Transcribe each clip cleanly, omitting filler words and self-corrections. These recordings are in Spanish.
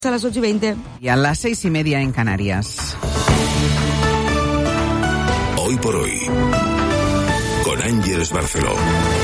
A las 8:20. Y a las 6:30 en Canarias. Hoy por hoy, con Ángeles Barceló.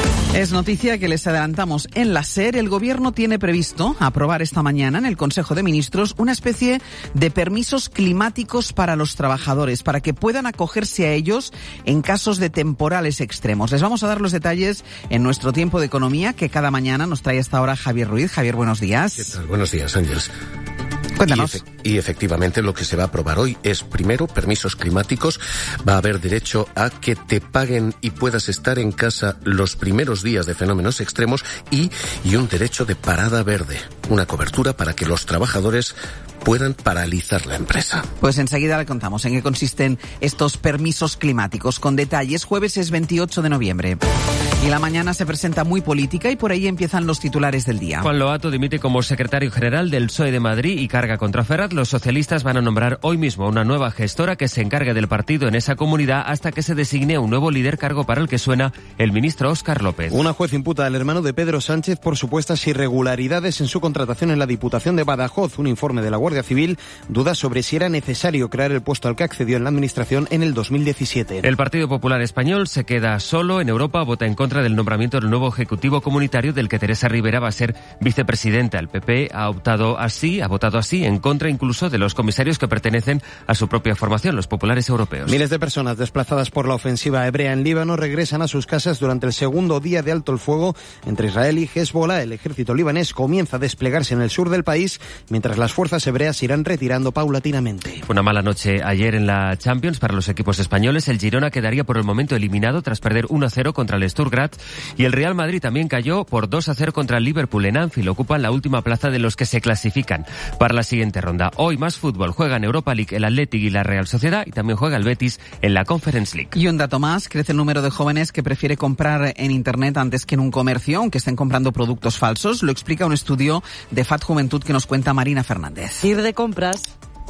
Es noticia que les adelantamos en la SER. El Gobierno tiene previsto aprobar esta mañana en el Consejo de Ministros una especie de permisos climáticos para los trabajadores, para que puedan acogerse a ellos en casos de temporales extremos. Les vamos a dar los detalles en nuestro tiempo de economía, que cada mañana nos trae hasta ahora Javier Ruiz. Javier, buenos días. ¿Qué tal? Buenos días, Ángeles. Cuéntanos. Y efectivamente lo que se va a aprobar hoy es, primero, permisos climáticos. Va a haber derecho a que te paguen y puedas estar en casa los primeros días de fenómenos extremos y un derecho de parada verde, una cobertura para que los trabajadores puedan paralizar la empresa. Pues enseguida le contamos en qué consisten estos permisos climáticos con detalles. Jueves es 28 de noviembre. Y la mañana se presenta muy política y por ahí empiezan los titulares del día. Juan Loato dimite como secretario general del PSOE de Madrid y carga contra Ferraz. Los socialistas van a nombrar hoy mismo una nueva gestora que se encargue del partido en esa comunidad hasta que se designe un nuevo líder, cargo para el que suena el ministro Óscar López. Una juez imputa al hermano de Pedro Sánchez por supuestas irregularidades en su contratación en la Diputación de Badajoz. Un informe de la Guardia Civil duda sobre si era necesario crear el puesto al que accedió en la Administración en el 2017. El Partido Popular Español se queda solo en Europa, vota en contra del nombramiento del nuevo Ejecutivo Comunitario del que Teresa Rivera va a ser vicepresidenta. El PP ha votado así, en contra incluso de los comisarios que pertenecen a su propia formación, los populares europeos. Miles de personas desplazadas por la ofensiva hebrea en Líbano regresan a sus casas durante el segundo día de alto el fuego entre Israel y Hezbollah. El ejército libanés comienza a desplegarse en el sur del país, mientras las fuerzas hebreas irán retirando paulatinamente. Una mala noche ayer en la Champions para los equipos españoles. El Girona quedaría por el momento eliminado tras perder 1-0 contra el Stuttgart y el Real Madrid también cayó por 2-0 contra el Liverpool. En Anfield ocupan la última plaza de los que se clasifican para la siguiente ronda. Hoy más fútbol. Juegan Europa League el Athletic y la Real Sociedad y también juega el Betis en la Conference League. Y un dato más, crece el número de jóvenes que prefiere comprar en Internet antes que en un comercio, aunque estén comprando productos falsos. Lo explica un estudio de FAD Juventud que nos cuenta Marina Fernández. Ir de compras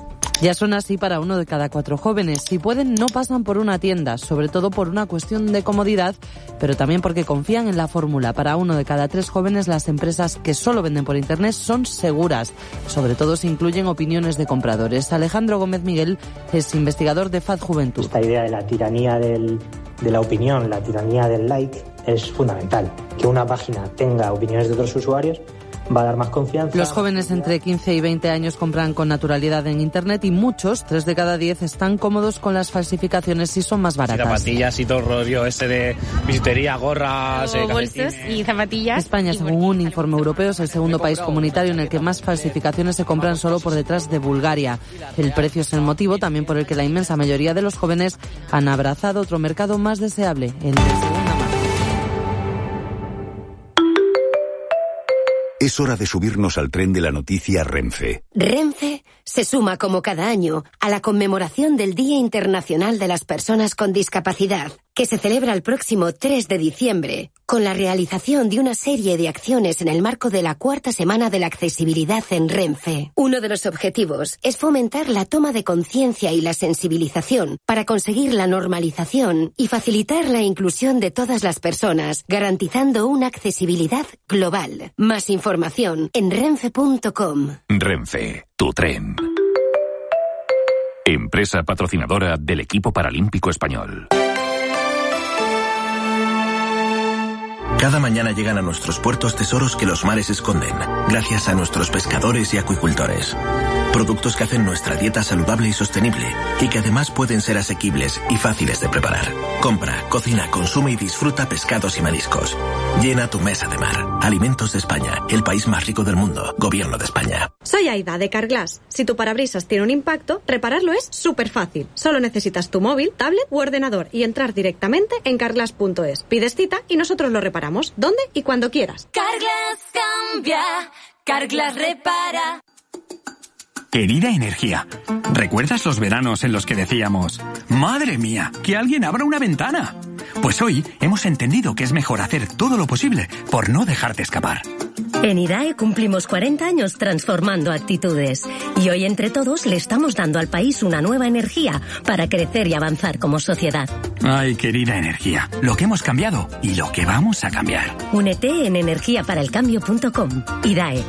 ya son así para 1 de cada 4 jóvenes. Si pueden, no pasan por una tienda, sobre todo por una cuestión de comodidad, pero también porque confían en la fórmula. Para 1 de cada 3 jóvenes, las empresas que solo venden por Internet son seguras. Sobre todo si incluyen opiniones de compradores. Alejandro Gómez Miguel es investigador de FAD Juventud. Esta idea de la tiranía de la opinión, la tiranía del like, es fundamental. Que una página tenga opiniones de otros usuarios va a dar más confianza. Los jóvenes entre 15 y 20 años compran con naturalidad en Internet y muchos, 3 de cada 10, están cómodos con las falsificaciones y son más baratas. Zapatillas y todo el rollo ese de bisutería, gorras, bolsos y zapatillas. España, según un informe europeo, es el segundo país comunitario en el que más falsificaciones se compran, solo por detrás de Bulgaria. El precio es el motivo también por el que la inmensa mayoría de los jóvenes han abrazado otro mercado más deseable, el de segunda mano. Es hora de subirnos al tren de la noticia Renfe. Renfe se suma como cada año a la conmemoración del Día Internacional de las Personas con Discapacidad, que se celebra el próximo 3 de diciembre, con la realización de una serie de acciones en el marco de la 4ª Semana de la Accesibilidad en Renfe. Uno de los objetivos es fomentar la toma de conciencia y la sensibilización para conseguir la normalización y facilitar la inclusión de todas las personas, garantizando una accesibilidad global. Más información en renfe.com. Renfe, tu tren. Empresa patrocinadora del equipo paralímpico español. Cada mañana llegan a nuestros puertos tesoros que los mares esconden, gracias a nuestros pescadores y acuicultores. Productos que hacen nuestra dieta saludable y sostenible, y que además pueden ser asequibles y fáciles de preparar. Compra, cocina, consume y disfruta pescados y mariscos. Llena tu mesa de mar. Alimentos de España, el país más rico del mundo. Gobierno de España. Soy Aida, de Carglass. Si tu parabrisas tiene un impacto, repararlo es súper fácil. Solo necesitas tu móvil, tablet u ordenador y entrar directamente en carglass.es. Pides cita y nosotros lo reparamos, donde y cuando quieras. Carglass cambia, Carglass repara. Querida Energía, ¿recuerdas los veranos en los que decíamos, madre mía, que alguien abra una ventana? Pues hoy hemos entendido que es mejor hacer todo lo posible por no dejarte escapar. En IDAE cumplimos 40 años transformando actitudes y hoy entre todos le estamos dando al país una nueva energía para crecer y avanzar como sociedad. Ay, querida Energía, lo que hemos cambiado y lo que vamos a cambiar. Únete en energiaparaelcambio.com. IDAE.